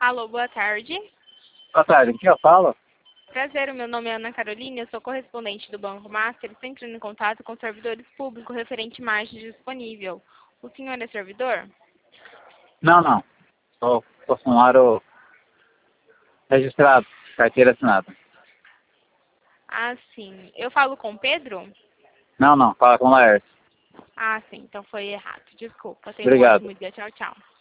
Alô, boa tarde. Boa tarde, quem eu falo? Prazer, o meu nome é Ana Carolina, eu sou correspondente do Banco Master, sempre em contato com servidores públicos referente margem disponível. O senhor é servidor? Não. Sou funcionário registrado, carteira assinada. Ah, sim. Eu falo com o Pedro? Não, fala com o Laércio. Ah, sim, então foi errado. Desculpa. Tenha um Obrigado. ótimo dia. Tchau, tchau.